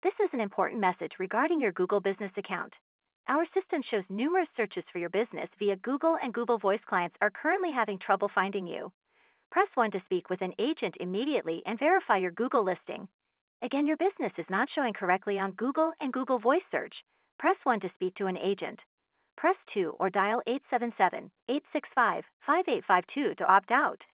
This is an important message regarding your Google Business account. Our system shows numerous searches for your business via Google, and Google Voice clients are currently having trouble finding you. Press 1 to speak with an agent immediately and verify your Google listing. Again, your business is not showing correctly on Google and Google Voice search. Press 1 to speak to an agent. Press 2 or dial 877-865-5852 to opt out.